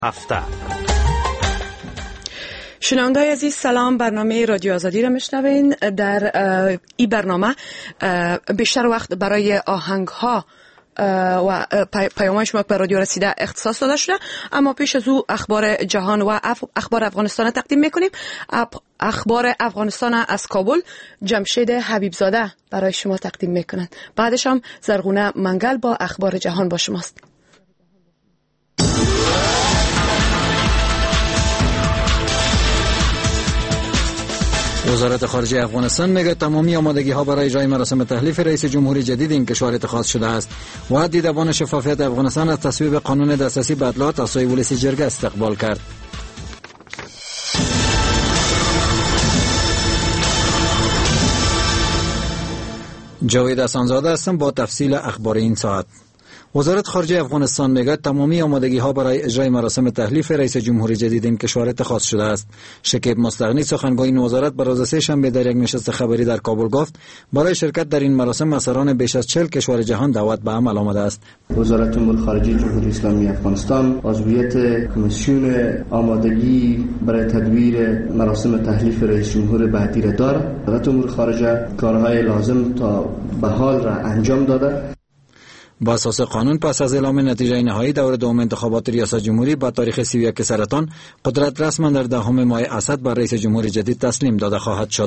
هفته. شنوندگان عزیز سلام، برنامه رادیو آزادی را میشنوین. در این برنامه بیشتر وقت برای آهنگ ها و پیام‌های شما به رادیو رسیده اختصاص داده شده، اما پیش از او اخبار جهان و اخبار افغانستان تقدیم میکنیم. اخبار افغانستان از کابل جمشید حبیبزاده برای شما تقدیم میکنند. بعدش هم زرغونه منگل با اخبار جهان با شماست. وزارت خارجه افغانستان میگه تمامی آمادگی ها برای اجرای مراسم تحلیف رئیس جمهوری جدید این کشور اتخاذ شده است و دیدبان شفافیت افغانستان از تصویب قانون دسترسی به اطلاعات از سوی ولسی جرگه استقبال کرد. جاوید احسانزاده هستم با تفصیل اخبار این ساعت. وزارت خارجه افغانستان میگه تمامی آمادگی ها برای اجرای مراسم تحلیف رئیس جمهوری جدید این کشور اتخاذ شده است. شکیب مستغنی سخنگوی این وزارت به روز سه‌شنبه در یک نشست خبری در کابل گفت برای شرکت در این مراسم افسران بیش از 40 کشور جهان دعوت به عمل آمده است. وزارت امور خارجه جمهوری اسلامی افغانستان عضویت کمیسیون آمادگی برای تدویر مراسم تحلیف رئیس جمهور بعدی را دارد. وزارت امور خارجه کارهای لازم تا به حال را انجام داده. با اساس قانون پس از اعلام نتیجه نهایی دور دوم انتخابات ریاست جمهوری با تاریخ 31 سرطان قدرت رسما در دهم ماه اسد بر رئیس جمهوری جدید تسلیم داده خواهد شد.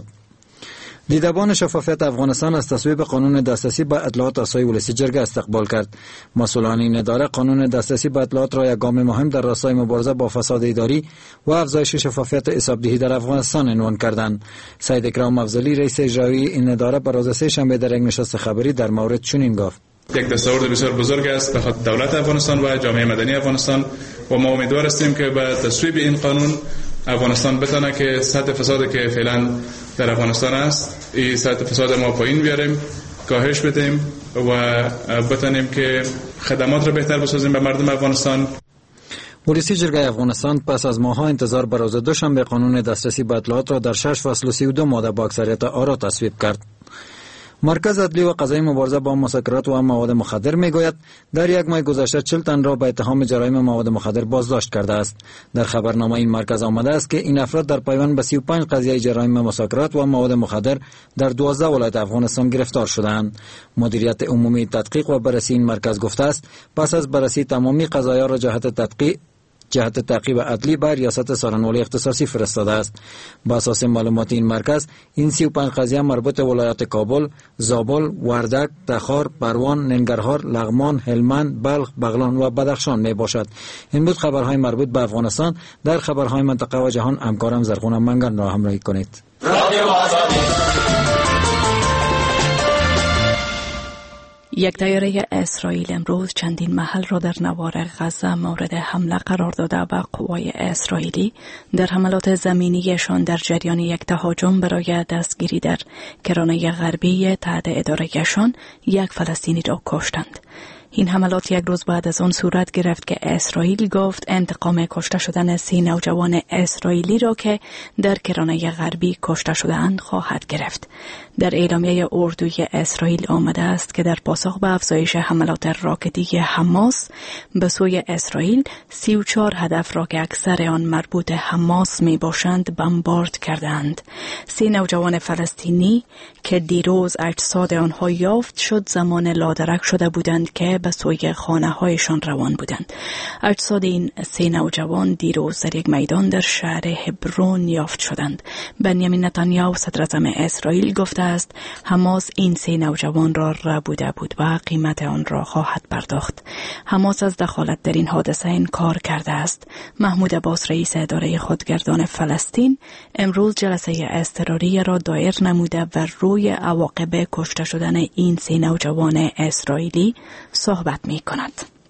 دیدبان شفافیت افغانستان از تصویب قانون دسترسی به اطلاعات از سوی ولسی جرگه استقبال کرد. مسئولان این اداره قانون دسترسی به اطلاعات را یک گام مهم در راستای مبارزه با فساد اداری و افزایش شفافیت حسابدهی در افغانستان عنوان کردند. سید اکرام افضلی رئیس اجرایی این اداره بر روز سه‌شنبه در یک نشست خبری در مورد چنین گفت: یک دستاورد بسیار بزرگ است به خاطر دولت افغانستان و جامعه مدنی افغانستان و ما امیدوار هستیم که با تصویب این قانون افغانستان بتونه که سطح فسادی که فعلا در افغانستان است این سطح فساد ما پایین بیاریم، کاهش بدیم و بتونیم که خدمات را بهتر بسازیم به مردم افغانستان. ولسی جرگه افغانستان پس از ماه‌ها انتظار به روز دوشنبه قانون دسترسی به اطلاعات را در 6 فصل و 32 ماده با اکثریت آرا تصویب کرد. مرکز عدلی و قضایی مبارزه با مسکرات و مواد مخدر میگوید در یک ماه گذشته 40 تن را به اتهام جرایم مواد مخدر بازداشت کرده است. در خبرنامه این مرکز آمده است که این افراد در پیوند به 35 قضیه جرایم مسکرات و مواد مخدر در 12 ولایت افغانستان گرفتار شدند. مدیریت عمومی تحقیق و بررسی این مرکز گفته است پس از بررسی تمامی قضایا را جهت تعقیب عدلی به ریاست سارنوالی اختصاصی فرستاده است. با اساس معلومات این مرکز این 35 قضیه مربوط به ولایات کابل، زابل، وردک، تخار، پروان، ننگرهار، لغمان، هلمند، بلخ، بغلان و بدخشان می باشد. این بود خبرهای مربوط به افغانستان. در خبرهای منطقه و جهان همکارم زرغونه منگل را همراهی کنید. یک طیاره اسرائیل امروز چندین محل را در نوار غزه مورد حمله قرار داده و قوای اسرائیلی در حملات زمینیشان در جریان یک تهاجم برای دستگیری در کرانه غربی تحت ادارهشان یک فلسطینی را کشتند. این حملات یک روز بعد از آن صورت گرفت که اسرائیل گفت انتقام کشته شدن 30 نوجوان اسرائیلی را که در کرانه غربی کشته شده‌اند خواهد گرفت. در اعلامیه اردوی اسرائیل آمده است که در پاسخ به افزایش حملات راکتی حماس به سوی اسرائیل 34 هدف را که اکثر آن مربوط حماس می باشند بمبارد کردند. 30 نوجوان فلسطینی که دیروز اجساد آنها یافت شد زمان لادرک شده بودند که به سوی خانه هایشان روان بودند. اجساد این 3 نوجوان دیروز در یک میدان در شهر هبرون یافت شدند. بنیامین نتانیاهو صدر اعظم اسرائیل گفته است حماس این 3 نوجوان را ربوده بود و قیمت آن را خواهد پرداخت. حماس از دخالت در این حادثه انکار کرده است. محمود عباس رئیس اداره خودگردان فلسطین امروز جلسه اضطراری را دایر نموده و روی عواقب کشته شدن این 3 نوجوان اسرائیلی صحبت می کند.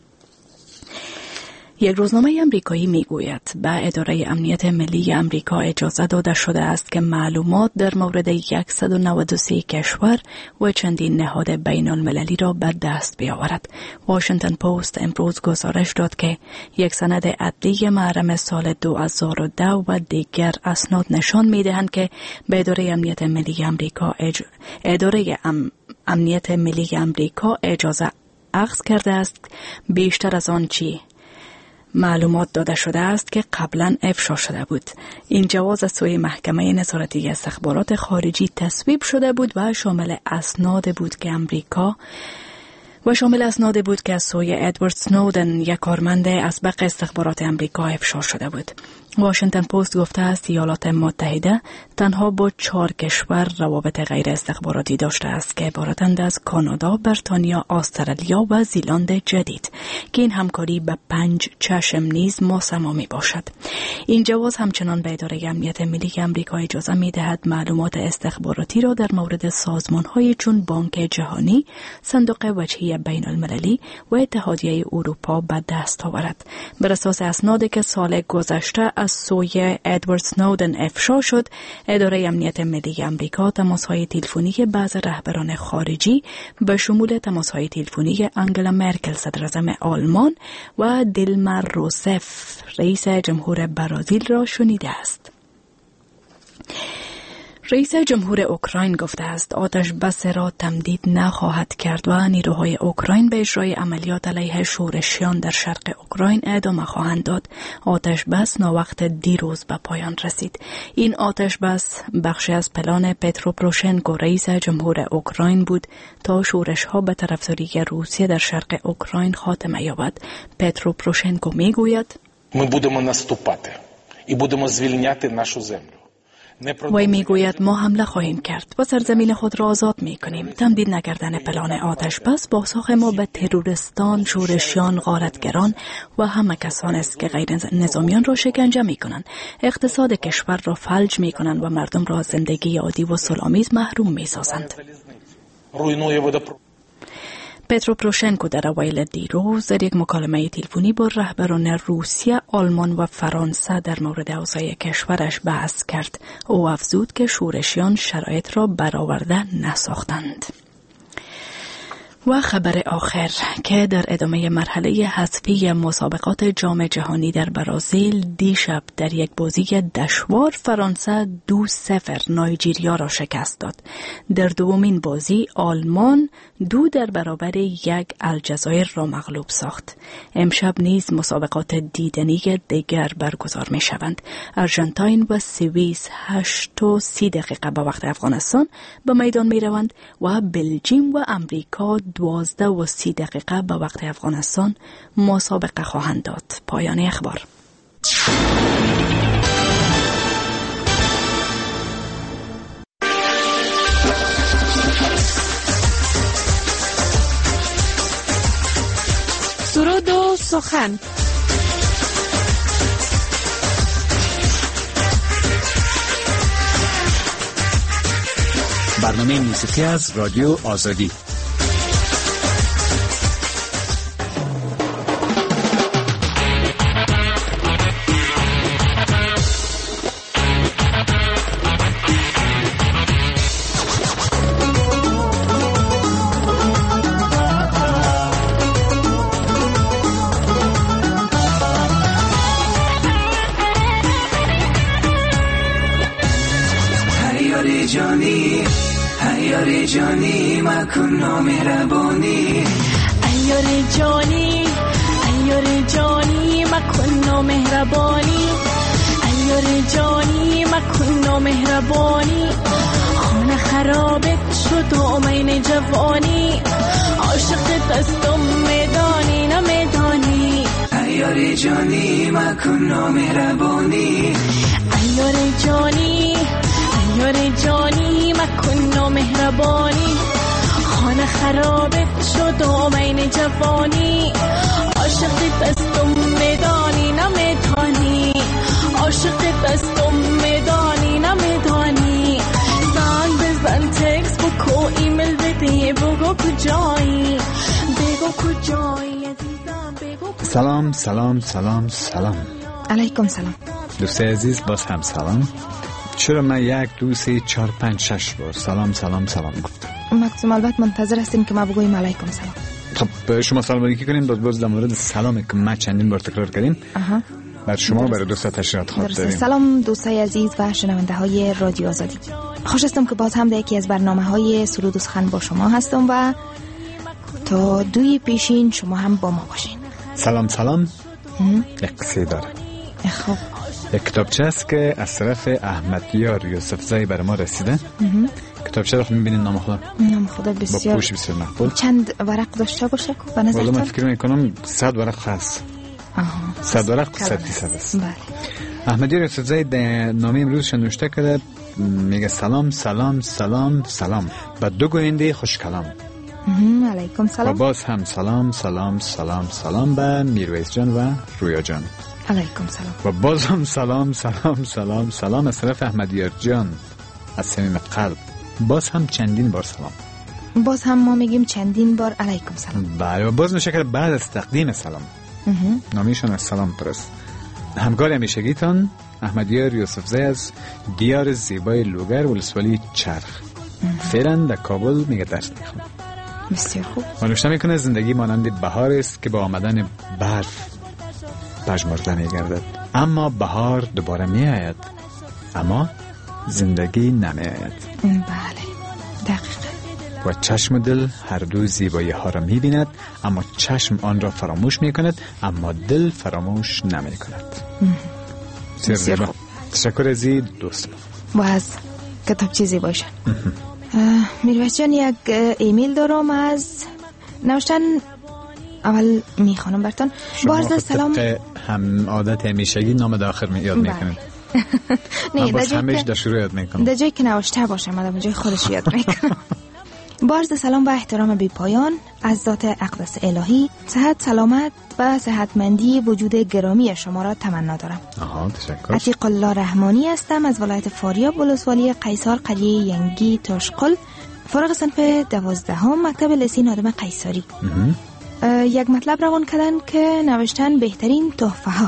یک روزنامه امریکایی میگوید به اداره امنیت ملی امریکا اجازه داده شده است که معلومات در مورد 193 کشور و چندین نهاد بین المللی را به دست بیاورد. واشنگتن پست امروز گزارش داد که یک سند عدلی محرم سال 2010 و دیگر اسناد نشان می‌دهند که به اداره امنیت ملی امریکا اجازه اخذ کرده است بیشتر از آن چی معلومات داده شده است که قبلا افشا شده بود. این جواز از سوی محکمه نظارتی استخبارات خارجی تصویب شده بود و شامل اسناد بود که از سوی ادوارد سنودن، یک کارمند اسبق استخبارات امریکا، افشا شده بود. واشنگتن پست گفته است ایالات متحده تنها با 4 کشور روابط غیر استخباراتی داشته است که عبارتند از کانادا، بریتانیا، استرالیا و زیلند جدید که این همکاری به 5 چشم نیز مسممی باشد. این جواز همچنان به اداره امنیت ملی امریکا اجازه می‌دهد معلومات استخباراتی را در مورد سازمان‌های چون بانک جهانی، صندوق وجهی بین المللی و اتحادیه اروپا به دست آورد. بر اساس اسنادی که سال گذشته از سوی ادوارد سنودن افشا شد، اداره امنیت ملی امریکا تماس‌های تلفنی بعض رهبران خارجی به شمول تماس‌های تلفنی انگلا مرکل صدراعظم آلمان و دیلما روسف رئیس جمهور برازیل را شنیده است. رئیس جمهور اوکراین گفته است آتش بس را تمدید نخواهد کرد و نیروهای اوکراین به اجرای عملیات علیه شورشیان در شرق اوکراین ادامه خواهند داد. آتش بس ناوقت دیروز به پایان رسید. این آتش بس بخشی از پلان پترو پروشنکو رئیس جمهور اوکراین بود تا شورش‌ها به طرفداری روسیه در شرق اوکراین خاتمه یابد. پترو پروشنکو میگوید Ми будемо наступати і будемо звільняти нашу землю. وی میگوید ما حمله خواهیم کرد و سرزمین خود را آزاد میکنیم. تمدید نکردن پلان آتش بس بازساخت ما به تروریستان، شورشیان، غارتگران و همه کسان است که غیر نظامیان را شکنجه میکنند، اقتصاد کشور را فلج میکنند و مردم را زندگی عادی و صلح‌آمیز محروم میسازند. پترو پروشنکو در اوایل دیروز در یک مکالمه تلفنی با رهبران روسیه، آلمان و فرانسه در مورد اوضاع کشورش بحث کرد. او افزود که شورشیان شرایط را برآورده نساختند. و خبر آخر که در ادامه مرحله حذفی مسابقات جام جهانی در برزیل، دیشب در یک بازی دشوار فرانسه 2-0 نایجریا را شکست داد. در دومین بازی آلمان 2 در برابر 1 الجزایر را مغلوب ساخت. امشب نیز مسابقات دیدنی دیگر برگزار می شوند. آرژانتین و سوئیس 8:30 به وقت افغانستان به میدان می روند و بلژیم و امریکا 12:30 به وقت افغانستان مسابقه خواهند داد. پایان اخبار. سرود و سخن. برنامه موسیقی از رادیو آزادی. ایار جانی مکن مهربانی، ایار جانی مکن مهربانی، ایار جانی مکن مهربانی. خانه خرابت شد امین جوانی، عاشق دستم میدانی نمیدانی. ایار جانی مکن مهربانی، ایار جانی مکن مهربانی. خانه خرابت شد امین جوانی، عاشق دستم میدانی نمیدانی، عاشق دستم میدانی نمیدانی. زنگ بزن، تکس بکو، ایمیل بده، بگو کجایی، بگو کجایی عزیزم، بگو کجایی. سلام سلام سلام سلام. علیکم سلام. دوست عزیز، باز هم سلام. چرا من 1 2 3 4 5 6 بار سلام سلام سلام گفتم؟ مکتوم البته منتظر هستیم که ما بگوییم علیکم سلام. خب شما سلام علیکم کنین، باز در مورد سلامی که ما چندین بار تکرار کردیم بعد شما برای دوستا تشریحات خواهد داریم. سلام دوستای عزیز و شنونده های رادیو آزادی. خوش هستم که باز هم در یکی از برنامه های سرود و سخن با شما هستم و تا 2 پیشین شما هم با ما باشین. سلام سلام. یک قصه داره. خب یک کتابچه است که از طرف احمدیار یوسفزئی بر ما رسیده. کتابچه رو می‌بینید نام خدا بسیار با پوش بسیار مقبول. چند ورق داشته باشه به نظرتان؟ والا من فکر می‌کنم 100 ورق هست. 100 ورق 100% است. بله. احمدیار یوسفزئی در نامه امروزش نوشته کرده، میگه سلام سلام سلام سلام به دو گوینده خوش کلام. علیکم سلام. و باز هم سلام سلام سلام سلام به میرویس جان و رویا جان. علیکم سلام. و باز هم سلام سلام سلام سلام از طرف احمدیار جان از صمیم قلب. باز هم چندین بار سلام. باز هم ما میگیم چندین بار علیکم سلام. بله. و باز نشه کرده بعد از تقدیم سلام نامیشان از سلام پرست. همکار همیشگیتان احمدیار یوسفزئی از دیار زیبای لوگر ولسوالی چرخ. فعلا در کابل میگه درس میخونه. بسیار خوب. و نوشته میکنه زندگی مانند بهار است که با آمدن برف پژمرده میگردد، اما بهار دوباره میآید، اما زندگی نمیآید. بله دقیقا. و چشم و دل هر دو زیبایی ها را میبیند، اما چشم آن را فراموش میکند، اما دل فراموش نمیکند. بسیار خوب. تشکر از دوستم. و از کتاب چیزی باشه. میرویس جان یک ایمیل دارم از نوشتن، اول میخوانم براتون. بارز سلام. هم عادت همیشگی نام داخل یاد میکنم. نه باز همیشه در شروع یاد میکنم. در جایی که نوشته باشه من در جای خودش یاد میکنم. بارز سلام و احترام بی پایان از ذات اقدس الهی، صحت سلامت و صحتمندی وجود گرامی شما را تمنا دارم. تشکر. عتیق الله رحمانی هستم از ولایت فاریاب ولسوالی قیصار قریه ینگی تاشقل، فارغ صنف 12 مکتب لیسه نادم قیصاری. یک مطلب روان کردن که نوشتن بهترین تحفه ها.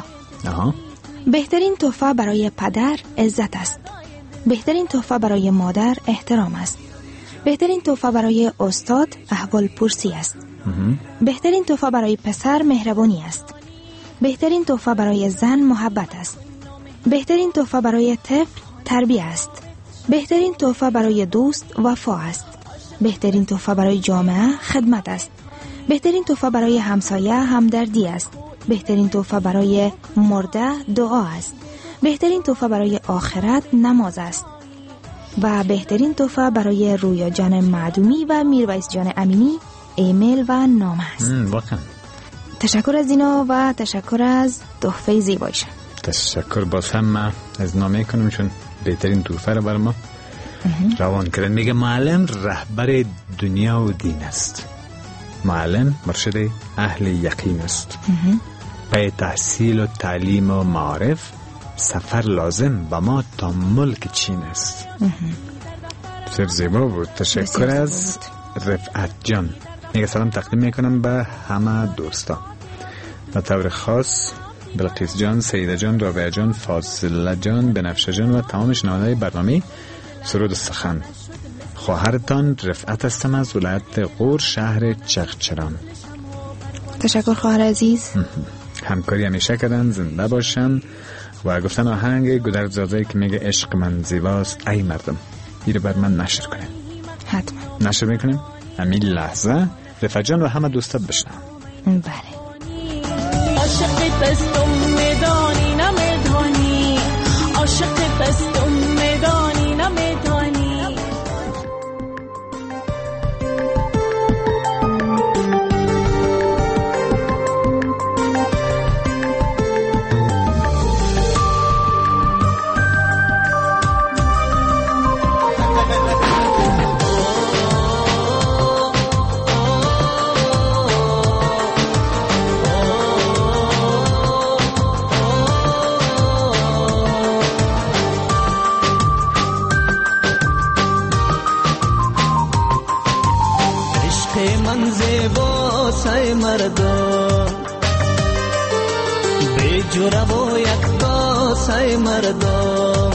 بهترین تحفه برای پدر عزت است. بهترین تحفه برای مادر احترام است. بهترین تحفه برای استاد احوال پرسی است. بهترین تحفه برای پسر مهربانی است. بهترین تحفه برای زن محبت است. بهترین تحفه برای طفل تربیت است. بهترین تحفه برای دوست وفا است. بهترین تحفه برای جامعه خدمت است. بهترین تحفه برای همسایه همدردی است. بهترین تحفه برای مرده دعا است. بهترین تحفه برای آخرت نماز است. و بهترین تحفه برای رویا جان معدومی و میرویس جان امینی ایمیل و نامه است. تشکر از اینا و تشکر از تحفه زیبایشان. تشکر باز هم از نامه کنم چون بهترین تحفه را بر ما روان کردن. میگه معلم رهبر دنیا و دین است. معلم مرشد اهل یقین است. پای تحصیل و تعلیم و معارف سفر لازم و ما تا ملک چین است. بسیار زیبا بود. تشکر از رفعت جان. میگه سلام تقدیم میکنم به همه دوستا، به طور خاص بلقیس جان، سیده جان، رابعه جان، فاصله جان، بنفشه جان و تمام شنونده‌های برنامه سرود سخن. خواهرتان رفعت هستم از ولایت غور شهر چغچران. تشکر خواهر عزیز. همکاری همیشه کردن، زنده باشن. و گفتن آهنگ گودرزاده‌ای که میگه عشق من زیباست ای مردم، این بر من نشر کنیم. حتما نشر میکنیم. همین لحظه رفعت جان و همه دوستا بشنن. بله. عاشق دستم میدانی نمیدانی، عاشق دستم میدانی نمیدانی. مردم به جوره و یک تاسه مردم،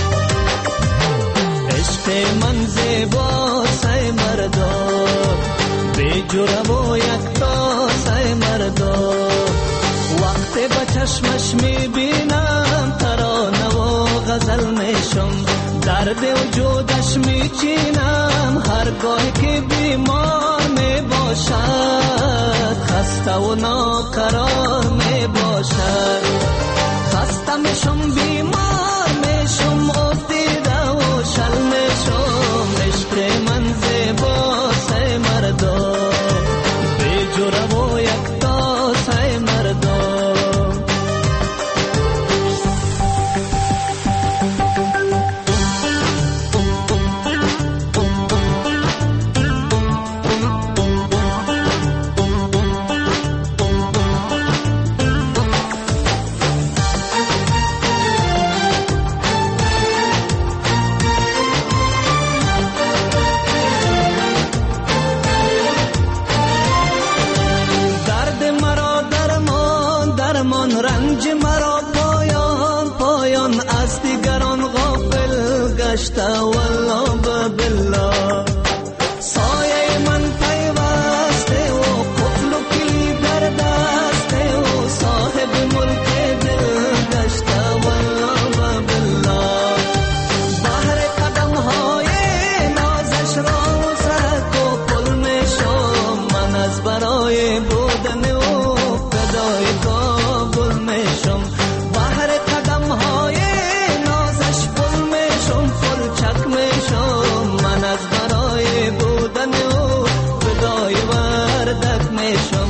عشق من زیبا سه مردم به جوره و یک تاسه مردم. وقتی به چشمش میبینم ترانه و غزل میشم، درد وجودش میچینم هرگاه که بیمار باشد، خسته و ناقرار می باشد. خسته میشم بیمار میشم افتیده و شل میشم. عشق من زیباست ای مردم، بی جوره و یکتاست ای مردم. رنج مرا پایان پایان از دیگران غافل گشته والله بالله. سایه من پیوسته و قفل و کلید در دسته و صاحب ملک دل گشته والله بالله. بحر قدم های نازش را سرک و پل می شم من از برای بودن او فدای کابل میشم. بحر قدم های نازش پل میشم پلچک میشم من از برای بودن او فدای وردک میشم.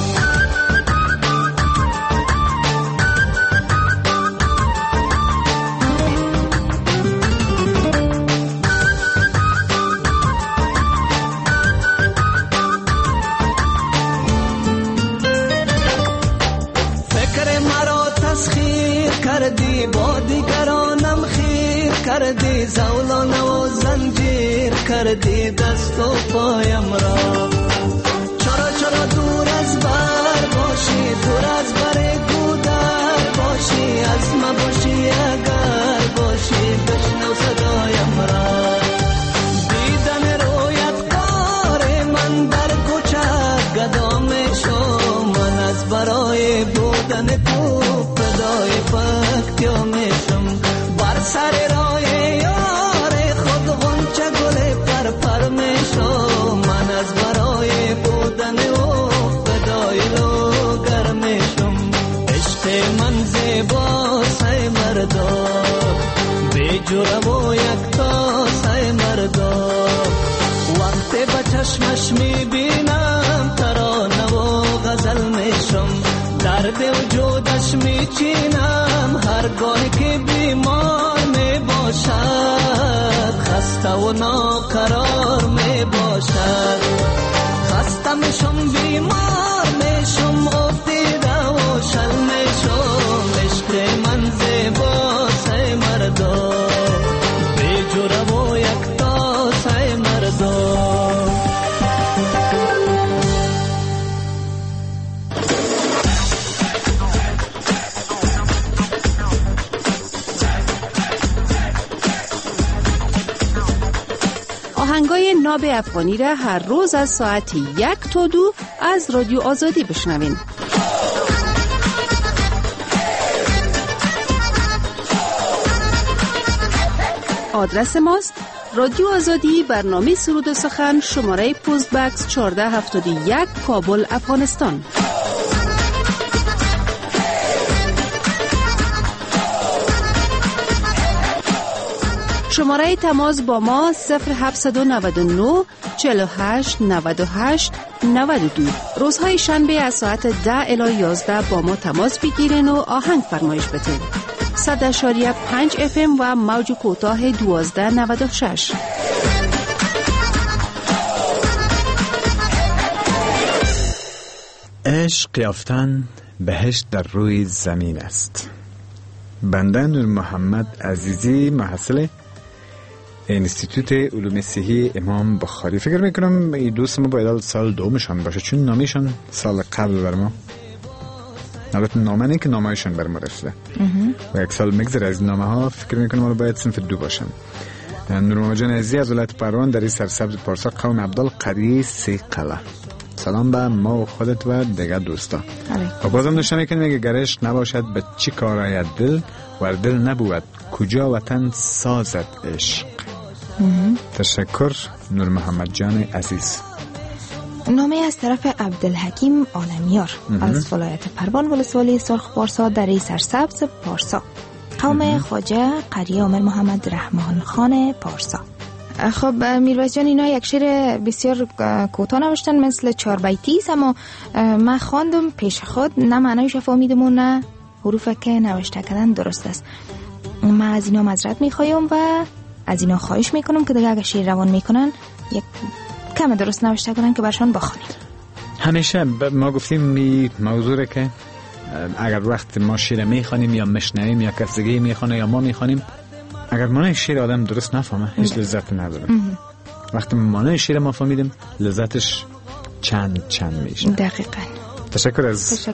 کردی با دیگرانم خیر کردی، زولان و زنجیر کردی دست و پایم را. چرا چرا دور از بر باشی، دور از بر گودر باشی، از ما باشی اگر باشی بشنو صدایم را. دیدن رویت کار من در کوچه گدا میشم من از برای بودن تو فدای پکتیا میشم. بر سر راه یار خود غنچه گل پر پر میشم من از برای بودن او فدای لوگر میشم. عشق من زیباست ای مردم، بی جوره و یکتاست ای مردم. وقتی به چشمش میبینم ترانه و غزل میشم، درد وجودش میچینم هرگاه که بیمار می باشد، خسته و ناقرار می باشد. خسته میشم بیمار میشم افتیده و شل میشم. عشق من زیباست ای مردم، بی جوره و یکتاست ای مردم. آهنگای ناب افغانی را هر روز از ساعت 1 تا 2 از رادیو آزادی بشنوین. آدرس ماست رادیو آزادی، برنامه سرود و سخن، شماره پست بکس 1471 کابل افغانستان. شماره تماس با ما 0799 48 98 92. روزهای شنبه از ساعت 10 الی 11 با ما تماس بگیرین و آهنگ فرمایش بدین. 100.5 FM و موج کوتاه 1296. عشق یافتن بهشت در روی زمین است. بنده نور محمد عزیزی، محصل انستیتوت علوم صحی امام بخاری. فکر میکنم این دوست ما باید سال دومشان باشه، چون نامیشان سال قبل بر ما، البته نامه نه که نامهشان بر ما رسیده و یک سال مگذره از نامه ها. فکر میکنم ما باید صنف 2 باشن. نور محمد جان عزیزی از ولایت پروان در این سرسبز پارسا قوم عبدالقری سیقله. سلام به ما و خودت و دیگر دوستا. و بازم نشان میکنیم اگه گرش نباشد به چی کار آید دل و دل نبود کجا وطن سازد عشق. تشکر نور محمد جان عزیز. نامه از طرف عبدالحکیم عالمیار از ولایت پروان ولسوالی سرخ پارسا دره سرسبز پارسا، قوم خواجه قریه عامر محمد رحمان خان پارسا. خب میرویس جان، اینا یک شعر بسیار کوتاه نوشتن، مثل 4 بیتی است، اما من خواندم پیش خود، نه معنیش فهمیدم و نه حروف که نوشته کردن درست است. من از اینا معذرت میخوایم و از اینا خواهش میکنم که دیگه اگه شعر روان میکنن یک کم درست نوشته کنن که برشان بخونیم. همیشه ما گفتیم می موضوع که اگر وقت ما شعر میخوانیم یا مشنویم یا کس دیگه میخونه یا ما میخوانیم، اگر معنی شعر آدم درست نفهمه هیچ لذت نداره. وقتی معنی شعر ما فهمیدیم لذتش چند میشه. دقیقاً. تشکر از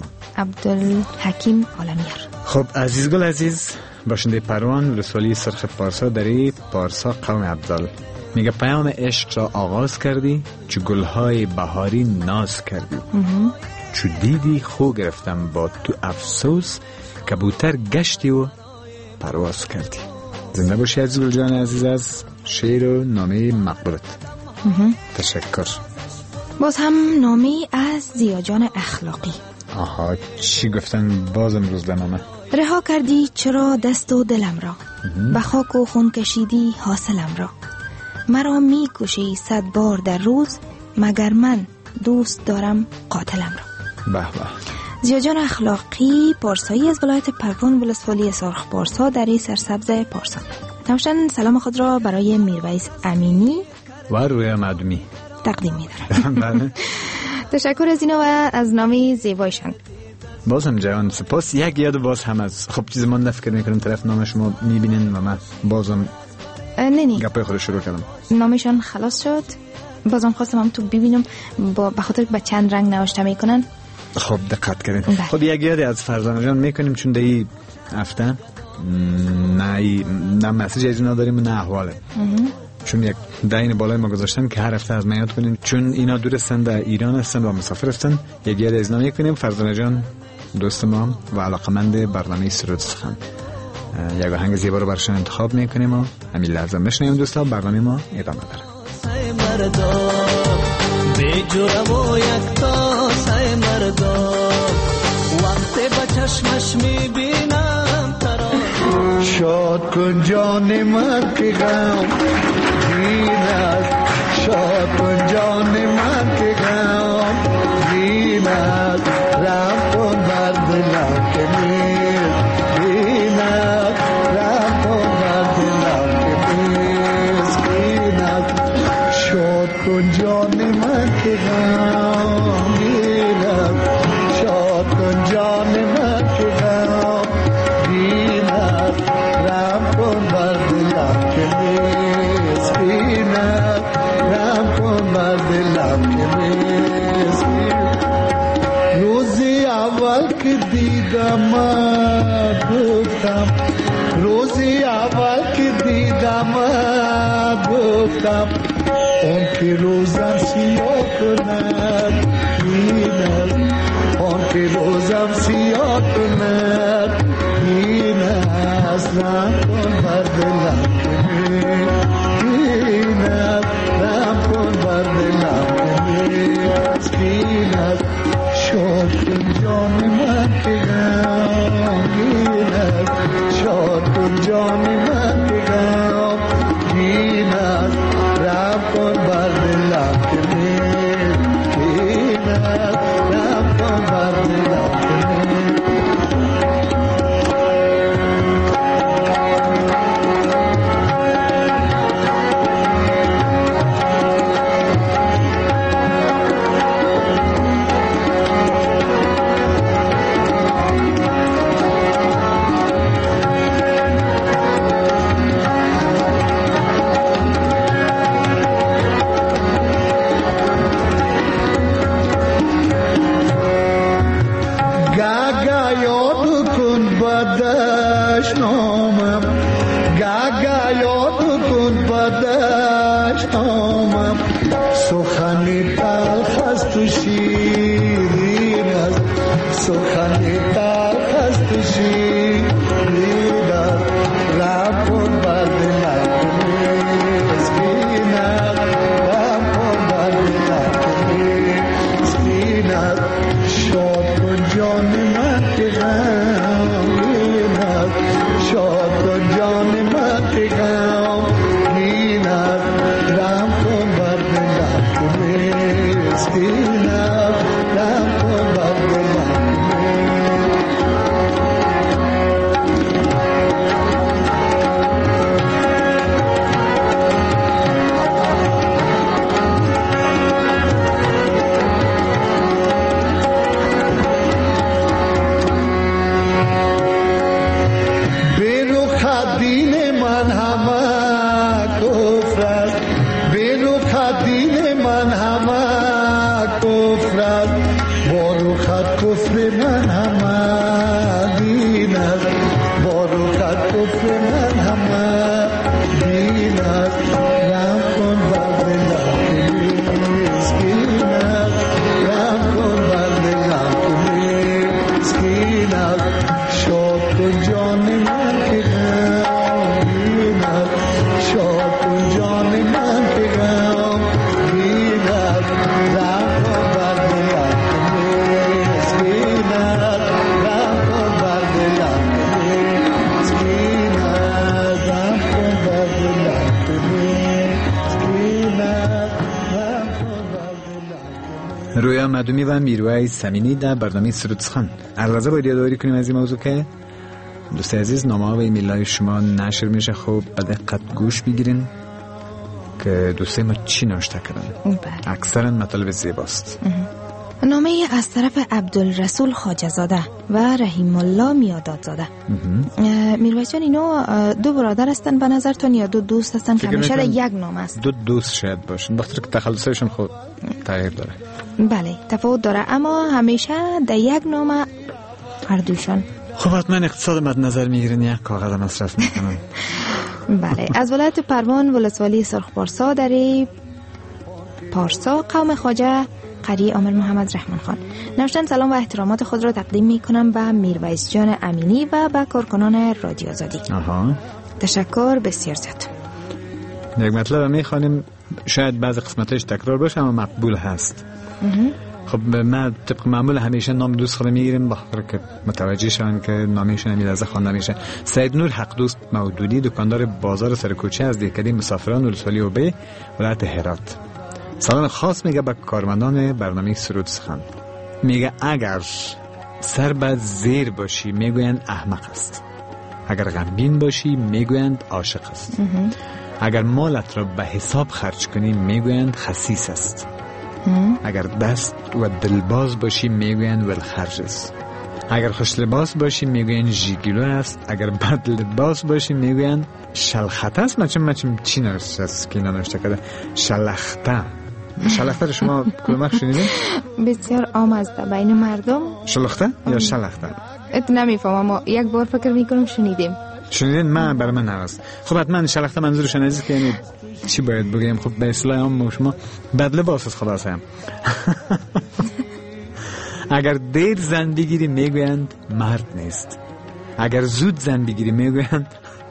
عبدالحکیم عالمیار. خب عزیزگل عزیز، باشنده پروان ولسوالی سرخ پارسا دری پارسا قوم عبدال، میگه پیام عشق را آغاز کردی، چو گلهای بهاری ناز کردی، چو دیدی خو گرفتم با تو افسوس، کبوتر گشتی و پرواز کردی. زنده باشی عزیزگل جان عزیز از شعر و نامه مقبولت. تشکر. باز هم نامه از زیاجان اخلاقی. آها، چی گفتن باز امروز نامه؟ رها کردی چرا دست و دلم را، به خاک و خون کشیدی حاصلم را، مرا می کشی 100 بار در روز، مگر من دوست دارم قاتلم را. به به. زیاجان اخلاقی پارسایی از ولایت پروان ولسوالی سرخ پارسا دره سرسبز پارسا نوشتن سلام خود را برای میرویس امینی و رویا معدومی تقدیم می‌دارم. تشکر از اینا و از نامه زیبایشان. باز هم جوان سپاس. یک یاد باز هم از خب چیز من فکر میکنم طرف نام شما میبینین و من بازم نه گپای خود شروع کردم. نامشان خلاص شد، بازم خواستم هم تو ببینم به خاطر که با چند رنگ نوشته میکنن. خب دقت کردین. خب یک یاد از فرزانه جان میکنیم، چون دی هفته نه مسیج از اینا داریم نه احواله، چون یک داین بالای ما گذاشتن که هر هفته از ما یاد کنیم، چون اینا دور هستن، در ایران هستن و مسافر هستن. یک یاد از اینا میکنیم. فرزانه جان دوست ما و علاقمند برنامه سرود سخن، یک آهنگ زیبا رو برشان انتخاب میکنیم و همین لحظه بشنویم دوستا. برنامه ما ادامه داره. سای مردا بی جرم و یکتا، سای مردا وقتی با چشمش میبینم ترا، شاد کن جان من که غم گیرد، شاد کن جان من که غم گیرد، رم کن بر دلم که می‌بیند، رم کن بر دلم که می‌بیند، شاد کن جان من که غم گیرد، شاد کن جان من که غم گیرد، رم کن بر دلم که می‌بیند، رم کن بر دلم که می‌بیند. روزی اول که دیدم گفتم، روزی اول که دیدم گفتم، اون که روزم سیاه کند بینم، اون که روزم سیاه کند بینم، رم کن بر دلم که می‌بیند، رم کن بر دلم که می‌بیند، شاد کن جان من که غم گیرد، شاد کن جان من که غم گیرد، رم کن بر دلم که می‌بیند، رم کن بر دلم که می‌بیند. سخنی تلخ است و شیرین است، سخنی تلخ است و شیرین است، رم کن بر دلم که مسکین است، رم کن بر دلم که شکر من همه بیند رم کن بر دلم مسکینم رم کن بر دلم مسکینم شاد کن جان من که غم بیند شاد کن جان من که غم بیند رم کن بر دلم مسکینم رم کن بر دلم مسکینم رم کن بر دلم رویا مدومی و میروی سمینی در برنامه سرود سخن. عرضه باید یادآوری کنیم از این موضوع که دوست عزیز نامه و ایمیل‌های شما نشر میشه، خوب به دقت گوش بگیرین که دوستای ما چی نوشته کردن. اکثرا مطالب زیباست. نامه از طرف عبدالرسول خواجه‌زاده و رحیم الله میادادزاده. میرویس جان اینا دو برادر هستن به نظرتون یا دو دوست هستن که همیشه یک نام است؟ دو دوست شاید باشن، بخاطر که تخلصشون خود تغییر داره. بله تفاوت داره، اما همیشه در یک نام هر دوشان. خب حتما اقتصاد مد نظر میگیرین، یک کاغذ مصرف میکنن. بله از ولایت پروان ولسوالی سرخ پارسا در پارسا قوم خواجه قری عامر محمد رحمان خان نوشتن سلام و احترامات خود را تقدیم می کنم به میرویس جان امینی و به کارکنان رادیو آزادی. تشکر بسیار زیاد. یک مطلب میخوانیم، شاید بعض قسمتش تکرار باشه اما مقبول هست. خب ما طبق معمول همیشه نام دوست خود میگیریم بخاطر که متوجه شون که نامشون میلازه خوانده میشه. سید نور حق دوست مودودی دکاندار بازار سرکوچه از دهکده مسافران ولسوالی اوبه ولایت هرات سلام خاص میگه به کارمندان برنامه سرود سخن. میگه اگر سر به زیر باشی میگویند احمق است، اگر غمگین باشی میگویند عاشق است، اگر مالت را به حساب خرج کنی میگویند خسیس است، اگر دست و دلباز باشی میگویند ولخرج است، اگر خوش لباس باشی میگویند ژیگیلو است، اگر بد لباس باشی میگویند شلخته است. مچم چی نوشته است که اینا نوشته کرده؟ شلخته. شلخته شما کدومک شنیدین؟ بسیار عام است بین مردم. شلخته یا شلخته؟ نمیفهمم اما یک بار فکر میکنم شنیدین. من برای من هست. خب حتما شلخته منظورش است که یعنی چی باید بگیم؟ خب به اصطلاح عام شما بد لباس است خلاص هم. اگر دیر زن بگیری میگویند مرد نیست، اگر زود زن بگیری میگویند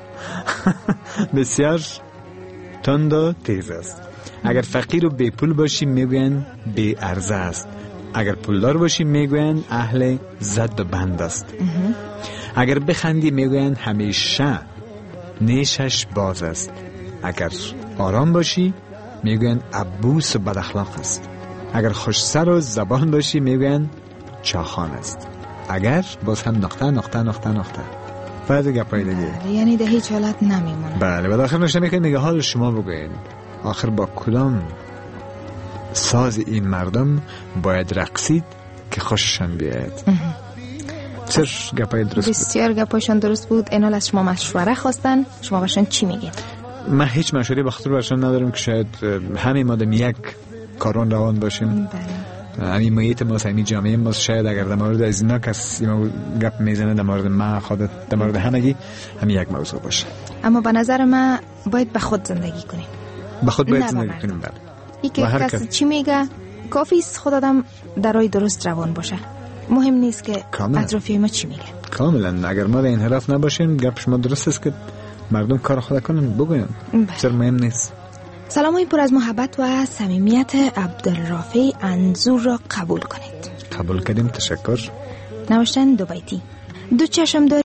بسیار تند و تیز است، اگر فقیر و بی پول باشی میگویند بی ارزه است، اگر پولدار باشی میگویند اهل زد و بند است، اگر بخندی میگویند همیشه نیشش باز است، اگر آرام باشی میگویند عبوس و بد اخلاق است، اگر خوش سر و زبان باشی میگویند چاخان است، اگر باز هم نقطه بعد گپای دیگه، یعنی در هیچ حالت نمیمونه. بله بعد آخر نوشته میکنه میگه حال شما بگوین آخر با کدام ساز این مردم باید رقصید که خوششان بیاید. چرا گپای درست بود؟ بسیار گپایشان درست بود. اینال از شما مشوره خواستن، شما برشان چی میگید؟ من هیچ مشوره بخاطر برشان ندارم که شاید همین مادم یک کارون روان باشیم. همین محیط ما، همین جامعه ما، شاید اگر در مورد از اینا کسی گپ میزنه در مورد ما خودت در مورد همگی همین یک موضوع باشه. اما به نظر من باید به خود زندگی کنیم. به خود باید زندگی کنیم. بله. یکی کسی چی میگه کافی است خود آدم در راه درست روان باشه. مهم نیست که اطرافی ما چی میگه. کاملا اگر ما در انحراف نباشیم گپ شما درست است که مردم کار خود کنن بگوین. چرا مهم نیست. سلامای پر از محبت و صمیمیت عبدالرافع انظور را قبول کنید. قبول کردیم. تشکر. نوشتن دو بیتی. دو چشم